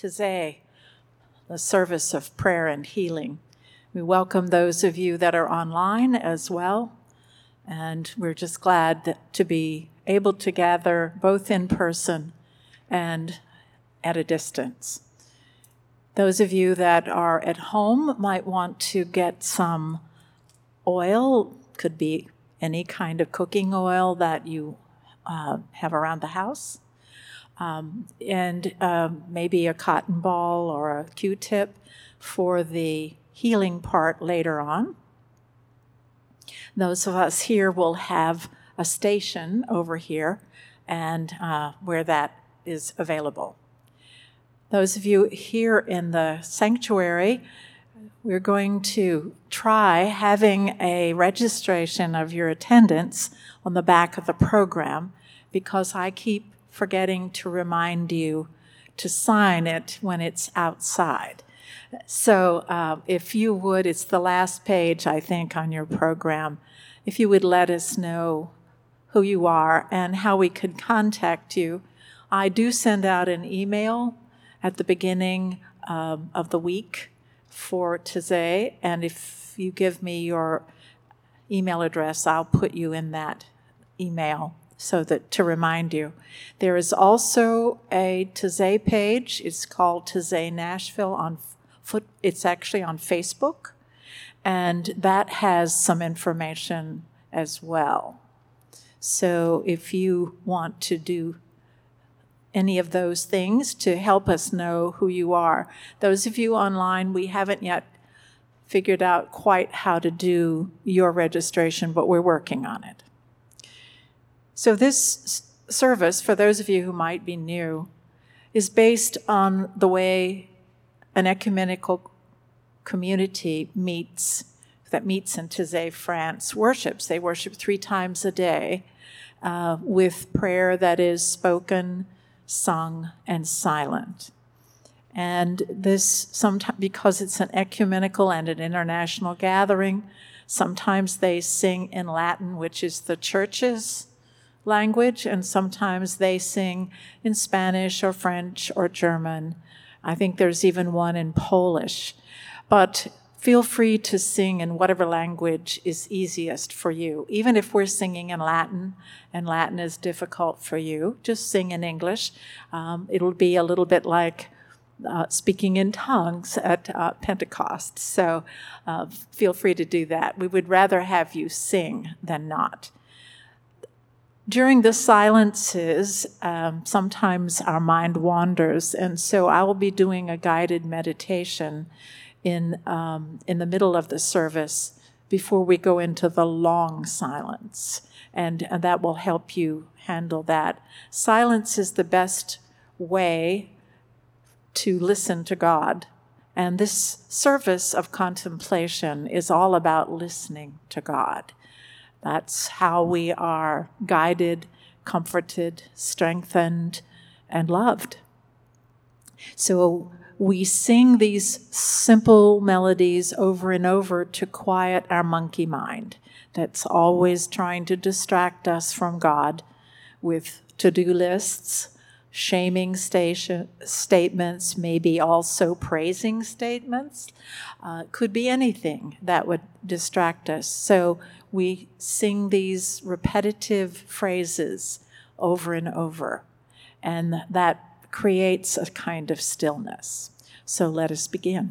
Taizé, the service of prayer and healing. We welcome those of you that are online as well, and we're just glad to be able to gather both in person and at a distance. Those of you that are at home might want to get some oil, could be any kind of cooking oil that you have around the house, and maybe a cotton ball or a Q-tip for the healing part later on. Those of us here will have a station over here and where that is available. Those of you here in the sanctuary, we're going to try having a registration of your attendance on the back of the program, because I keep forgetting to remind you to sign it when it's outside. So if you would, it's the last page, I think, on your program. If you would let us know who you are and how we could contact you. I do send out an email at the beginning of the week for Taizé, and if you give me your email address, I'll put you in that email so that to remind you. There is also a Taizé page. It's called Taizé Nashville it's actually on Facebook, and that has some information as well. So if you want to do any of those things to help us know who you are. Those of you online, we haven't yet figured out quite how to do your registration, but we're working on it. So this service, for those of you who might be new, is based on the way an ecumenical community that meets in Taizé, France, worships. They worship 3 times a day with prayer that is spoken, sung, and silent. And this, sometimes, because it's an ecumenical and an international gathering, sometimes they sing in Latin, which is the church's language, and sometimes they sing in Spanish or French or German. I think there's even one in Polish. But feel free to sing in whatever language is easiest for you. Even if we're singing in Latin, and Latin is difficult for you, just sing in English. It'll be a little bit like speaking in tongues at Pentecost. So feel free to do that. We would rather have you sing than not. During the silences, sometimes our mind wanders, and so I will be doing a guided meditation in the middle of the service before we go into the long silence, and that will help you handle that. Silence is the best way to listen to God, and this service of contemplation is all about listening to God. That's how we are guided, comforted, strengthened, and loved. So we sing these simple melodies over and over to quiet our monkey mind that's always trying to distract us from God with to-do lists, shaming statements, maybe also praising statements. Could be anything that would distract us. So we sing these repetitive phrases over and over, and that creates a kind of stillness. So let us begin.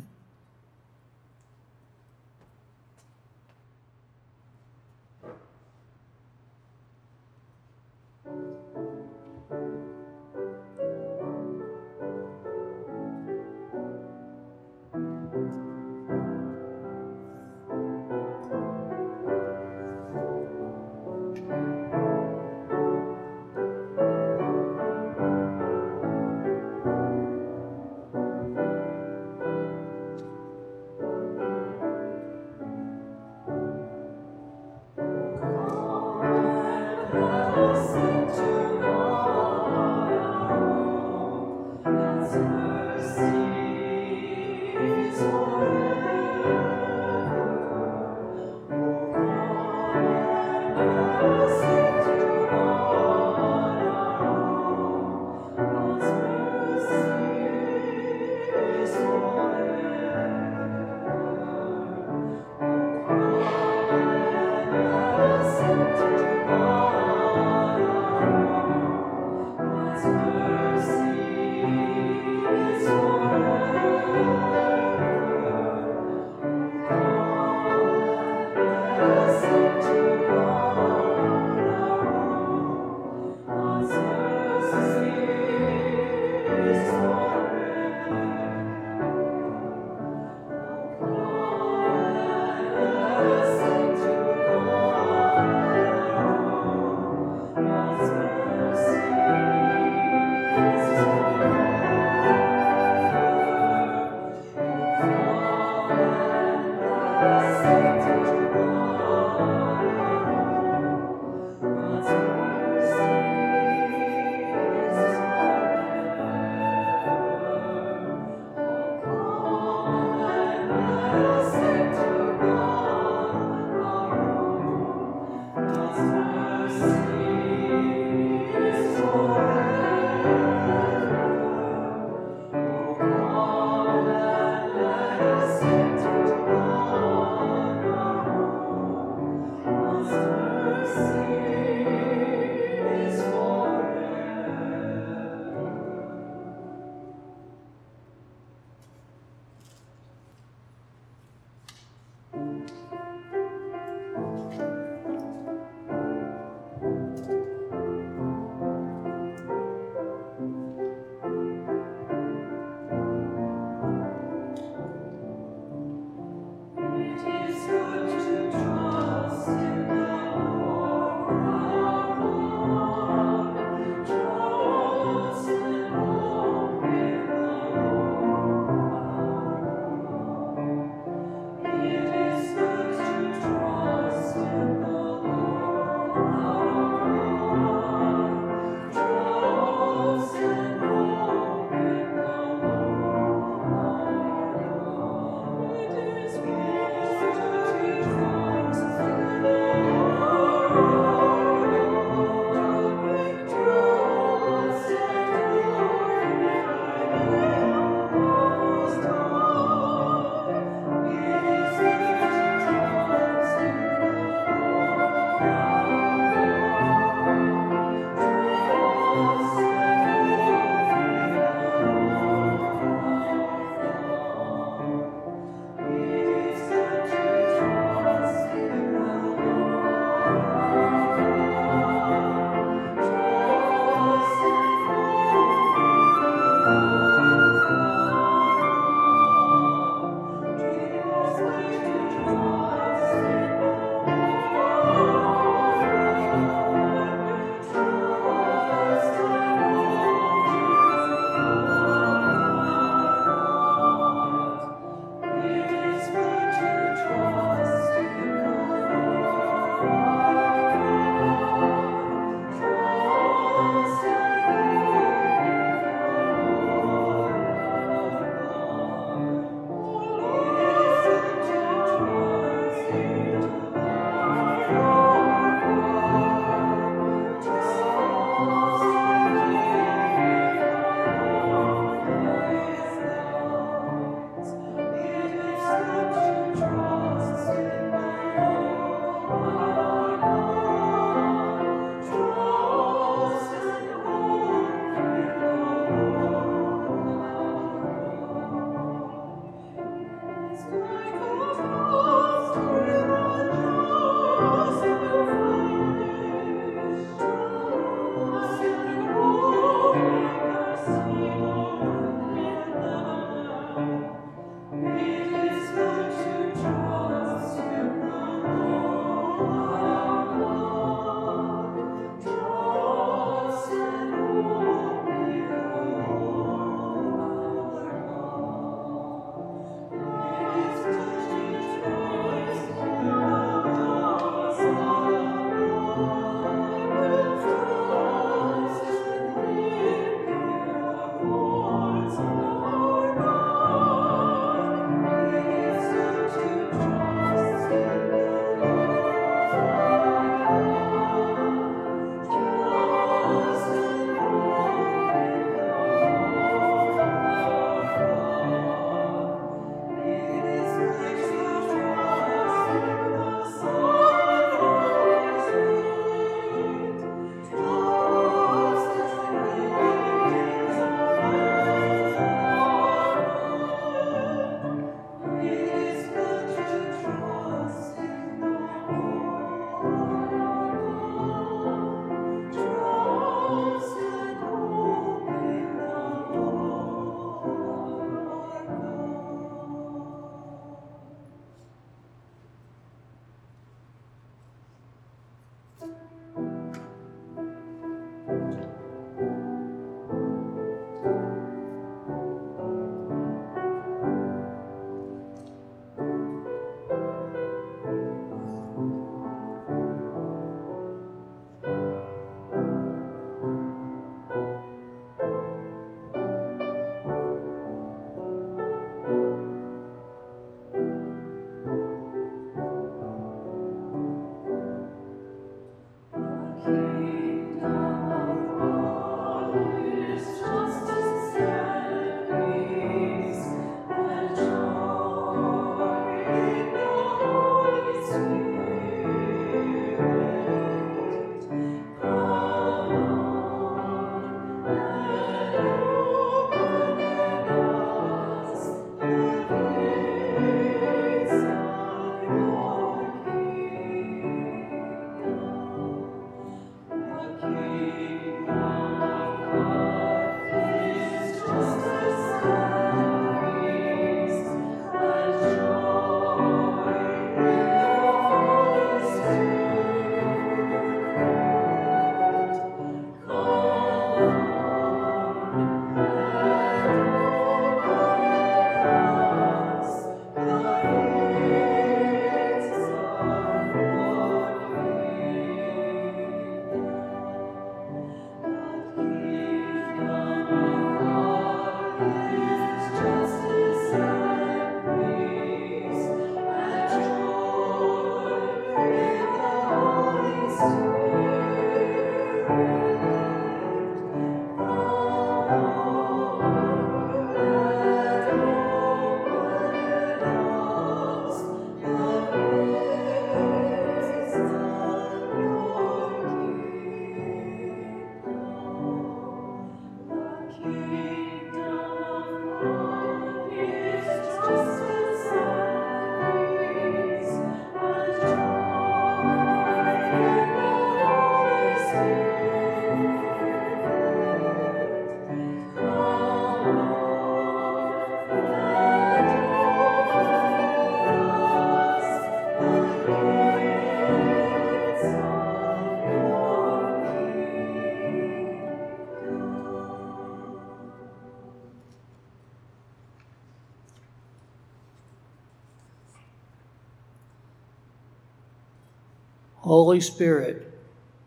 Holy Spirit,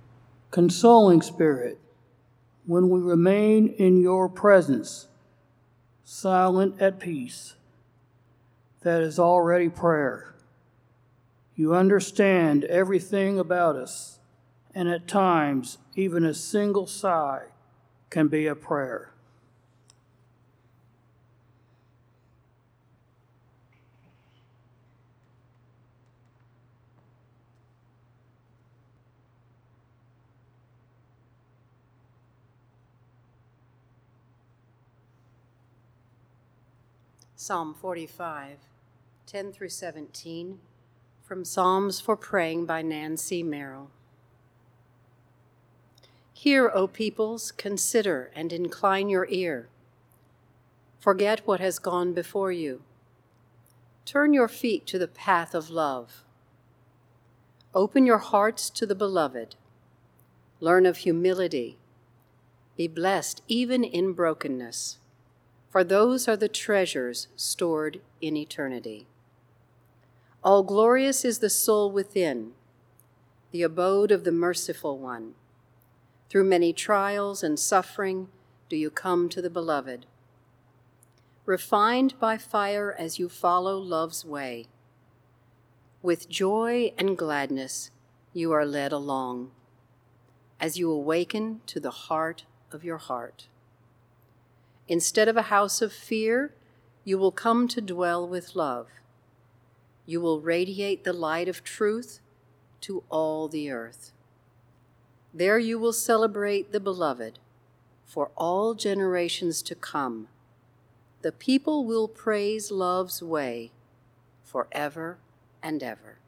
consoling Spirit, when we remain in your presence, silent at peace, that is already prayer. You understand everything about us, and at times, even a single sigh can be a prayer. Psalm 45, 10 through 17, from Psalms for Praying by Nancy Merrill. Hear, O peoples, consider and incline your ear. Forget what has gone before you. Turn your feet to the path of love. Open your hearts to the beloved. Learn of humility. Be blessed even in brokenness, for those are the treasures stored in eternity. All glorious is the soul within, the abode of the merciful one. Through many trials and suffering do you come to the beloved. refined by fire as you follow love's way. With joy and gladness you are led along, as you awaken to the heart of your heart. Instead of a house of fear, you will come to dwell with love. You will radiate the light of truth to all the earth. There you will celebrate the beloved for all generations to come. The people will praise love's way forever and ever.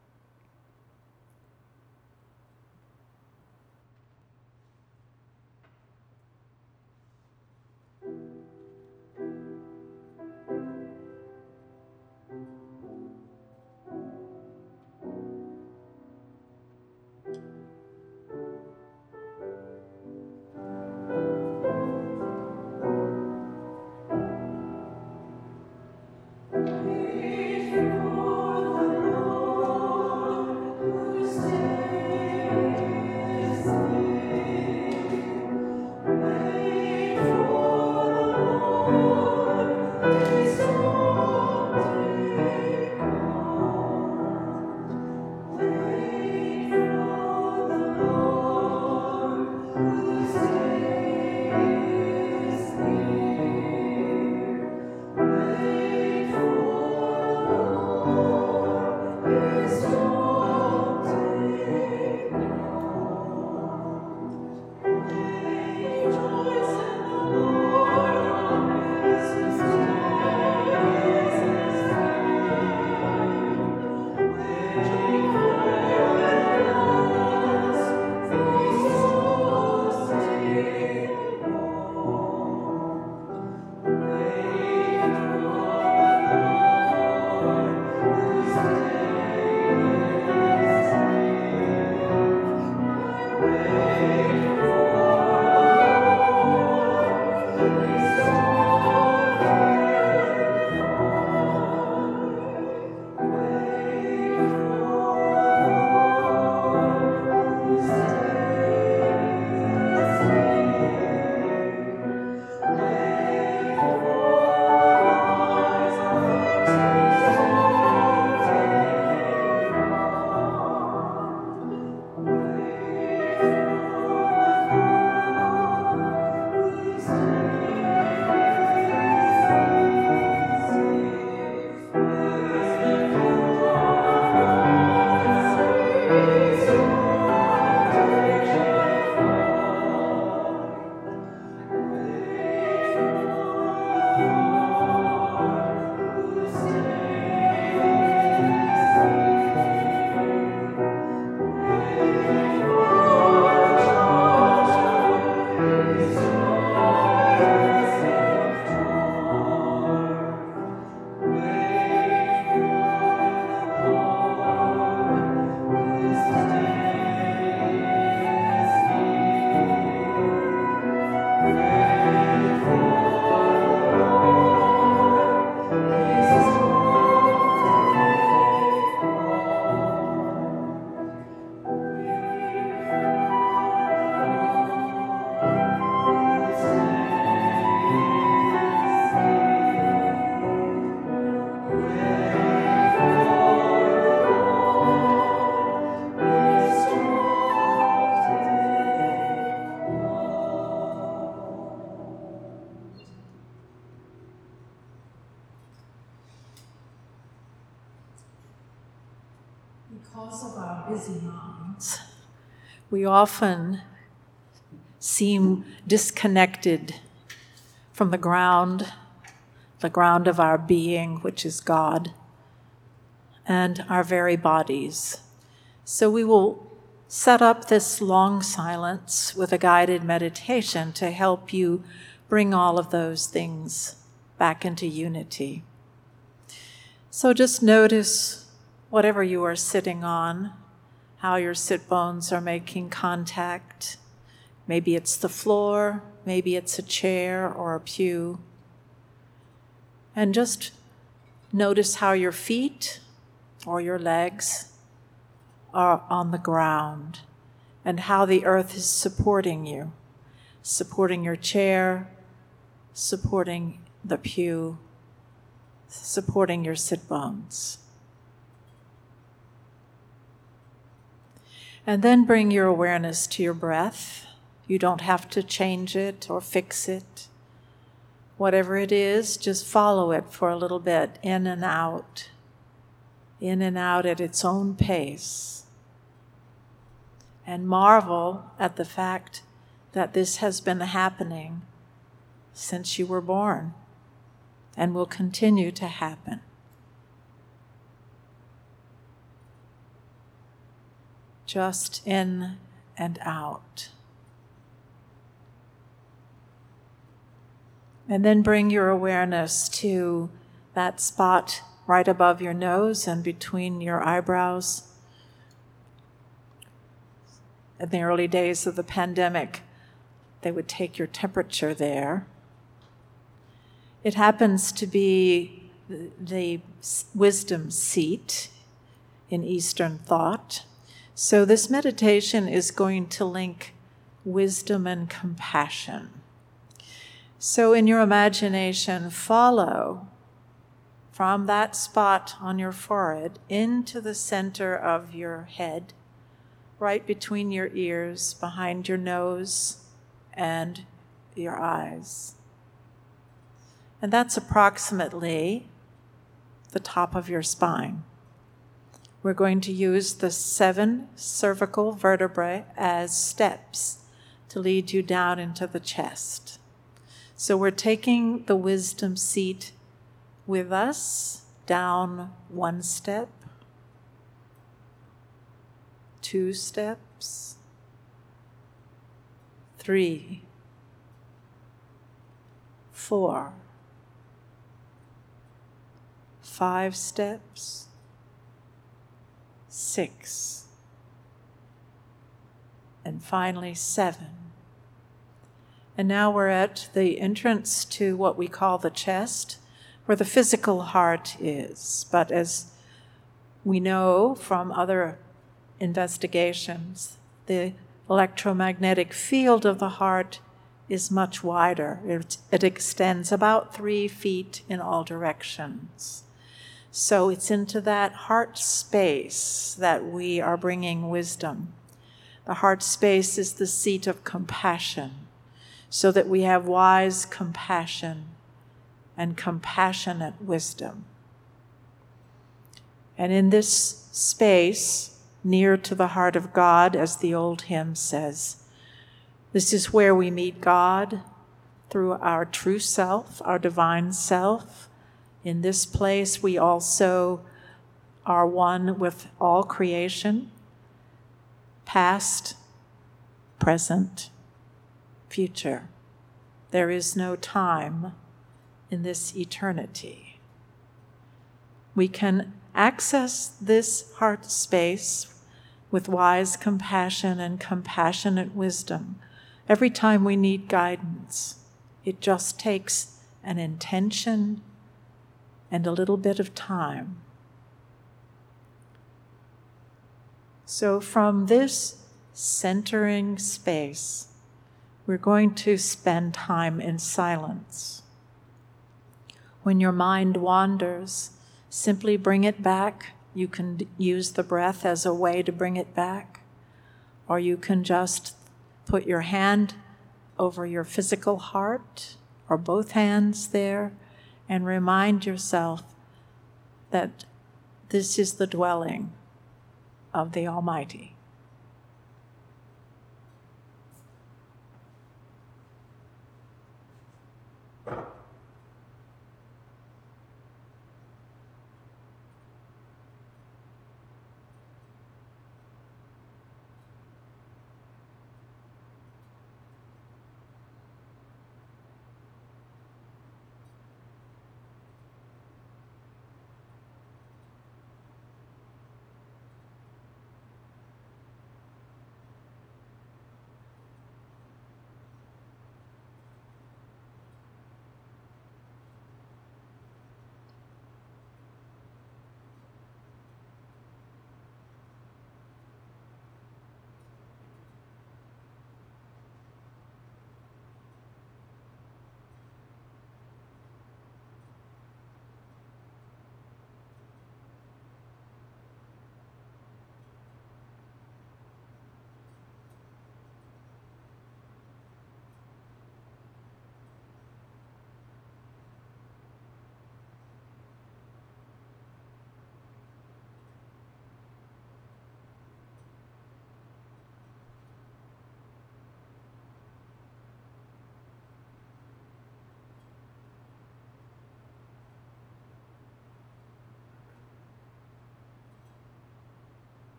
Because of our busy minds, we often seem disconnected from the ground of our being, which is God, and our very bodies. So we will set up this long silence with a guided meditation to help you bring all of those things back into unity. So just notice whatever you are sitting on, how your sit bones are making contact. Maybe it's the floor, maybe it's a chair or a pew. And just notice how your feet or your legs are on the ground and how the earth is supporting you, supporting your chair, supporting the pew, supporting your sit bones. And then bring your awareness to your breath. You don't have to change it or fix it. Whatever it is, just follow it for a little bit, in and out at its own pace. And marvel at the fact that this has been happening since you were born and will continue to happen. Just in and out. And then bring your awareness to that spot right above your nose and between your eyebrows. In the early days of the pandemic, they would take your temperature there. It happens to be the wisdom seat in Eastern thought. So this meditation is going to link wisdom and compassion. So in your imagination, follow from that spot on your forehead into the center of your head, right between your ears, behind your nose and your eyes. And that's approximately the top of your spine. We're going to use the 7 cervical vertebrae as steps to lead you down into the chest. So we're taking the wisdom seat with us down 1 step, 2 steps, 3, 4, 5 steps, 6, and finally 7. And now we're at the entrance to what we call the chest, where the physical heart is. But as we know from other investigations, the electromagnetic field of the heart is much wider. It extends about 3 feet in all directions. So it's into that heart space that we are bringing wisdom. The heart space is the seat of compassion, so that we have wise compassion and compassionate wisdom. And in this space, near to the heart of God, as the old hymn says, this is where we meet God through our true self, our divine self. In this place, we also are one with all creation, past, present, future. There is no time in this eternity. We can access this heart space with wise compassion and compassionate wisdom every time we need guidance. It just takes an intention and a little bit of time. So from this centering space, we're going to spend time in silence. When your mind wanders, simply bring it back. You can use the breath as a way to bring it back, or you can just put your hand over your physical heart, or both hands there, and remind yourself that this is the dwelling of the Almighty.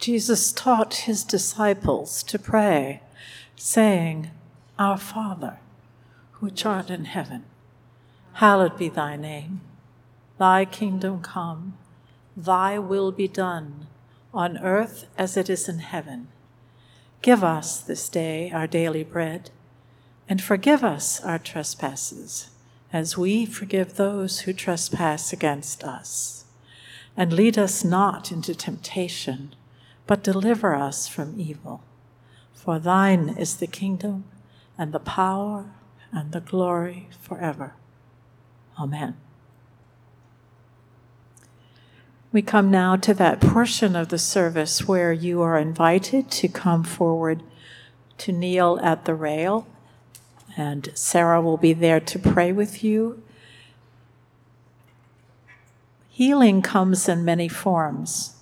Jesus taught his disciples to pray, saying, Our Father, which art in heaven, hallowed be thy name. Thy kingdom come, thy will be done, on earth as it is in heaven. Give us this day our daily bread, and forgive us our trespasses, as we forgive those who trespass against us. And lead us not into temptation, but deliver us from evil. For thine is the kingdom, and the power, and the glory forever. Amen. We come now to that portion of the service where you are invited to come forward to kneel at the rail, and Sarah will be there to pray with you. Healing comes in many forms.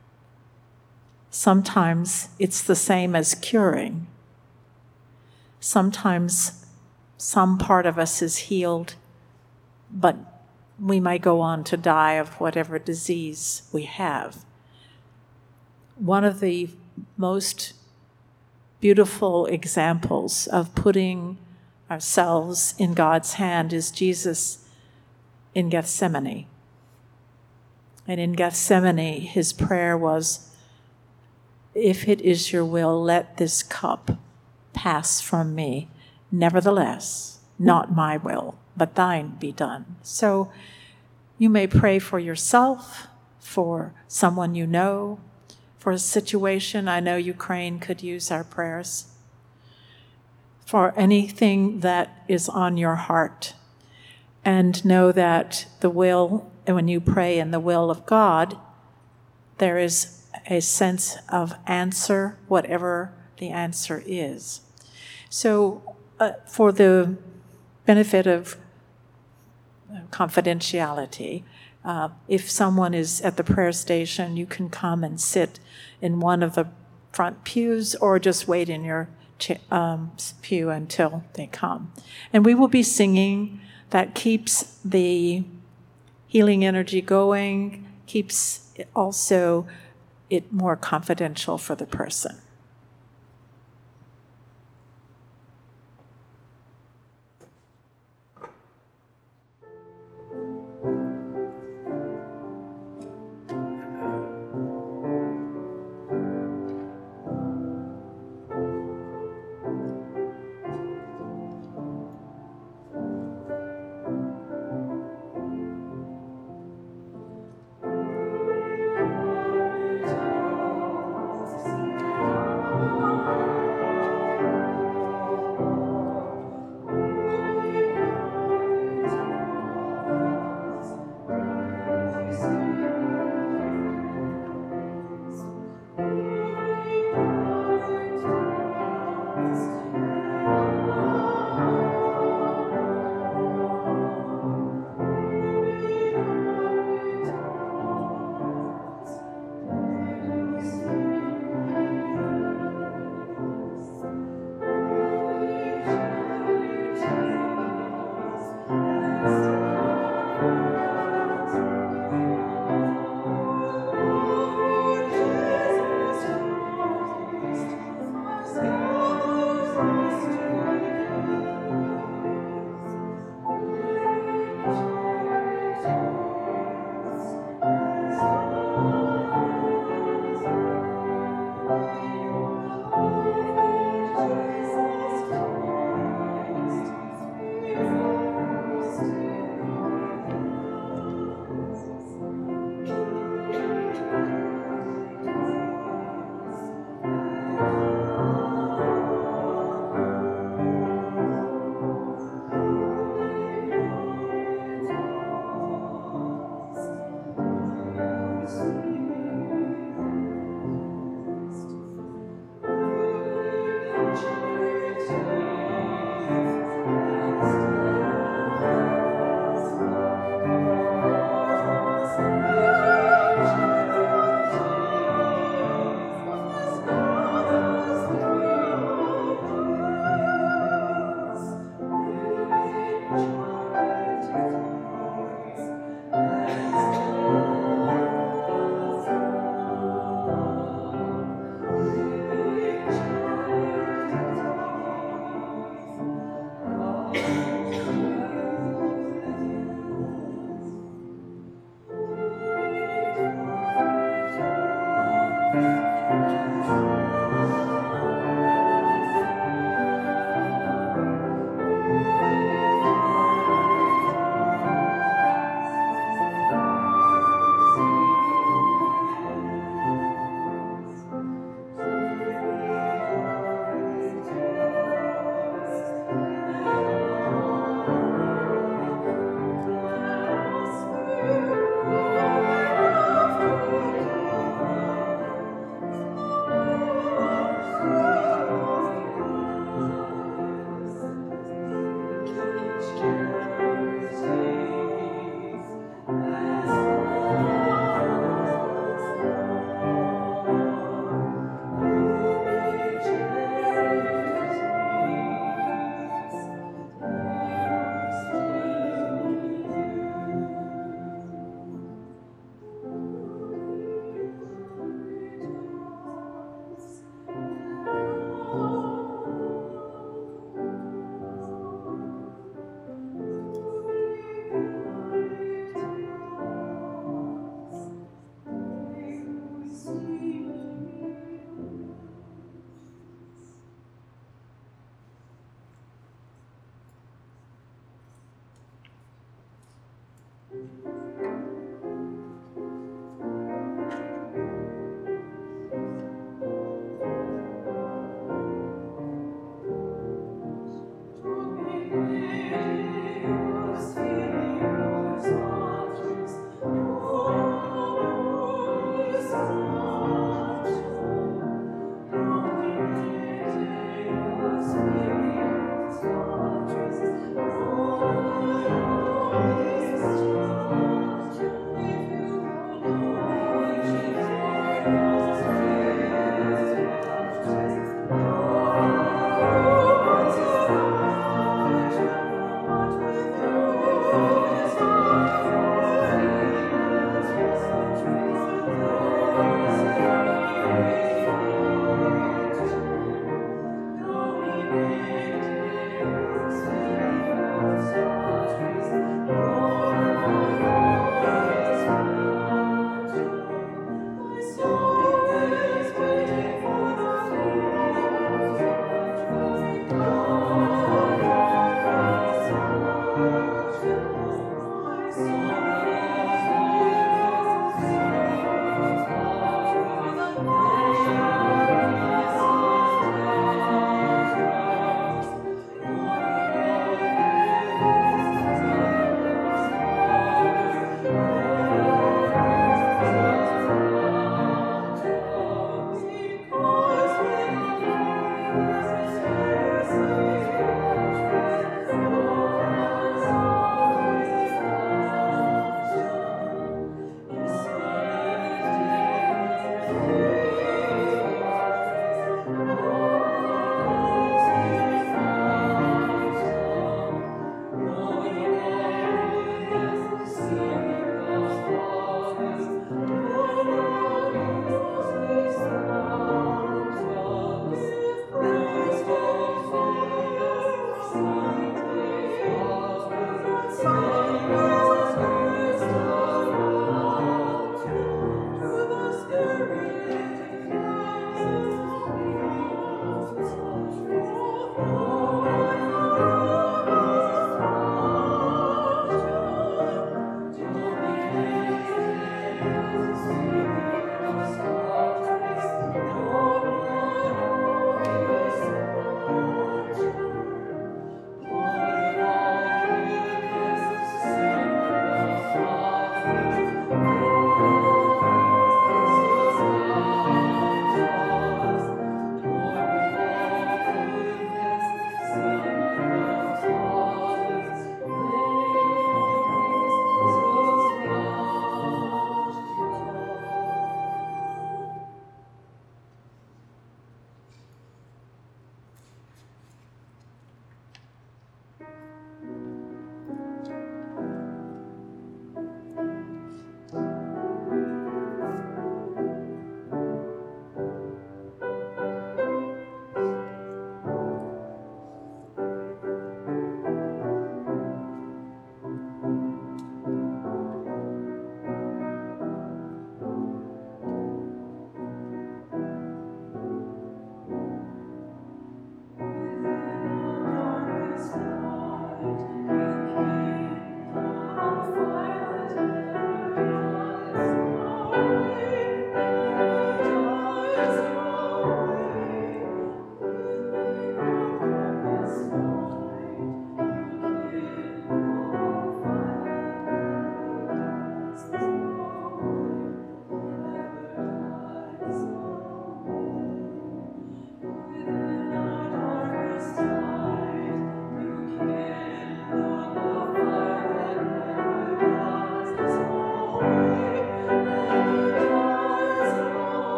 Sometimes it's the same as curing. Sometimes some part of us is healed, but we might go on to die of whatever disease we have. One of the most beautiful examples of putting ourselves in God's hand is Jesus in Gethsemane. And in Gethsemane, his prayer was, if it is your will, let this cup pass from me. Nevertheless, not my will, but thine be done. So you may pray for yourself, for someone you know, for a situation. I know Ukraine could use our prayers. For anything that is on your heart. And know that the will, and when you pray in the will of God, there is a sense of answer, whatever the answer is. So for the benefit of confidentiality, if someone is at the prayer station, you can come and sit in one of the front pews or just wait in your pew until they come. And we will be singing. That keeps the healing energy going, keeps it more confidential for the person.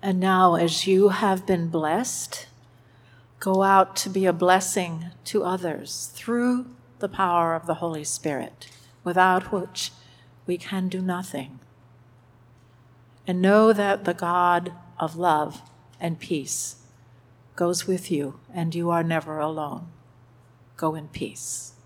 And now, as you have been blessed, go out to be a blessing to others through the power of the Holy Spirit, without which we can do nothing. And know that the God of love and peace goes with you, and you are never alone. Go in peace.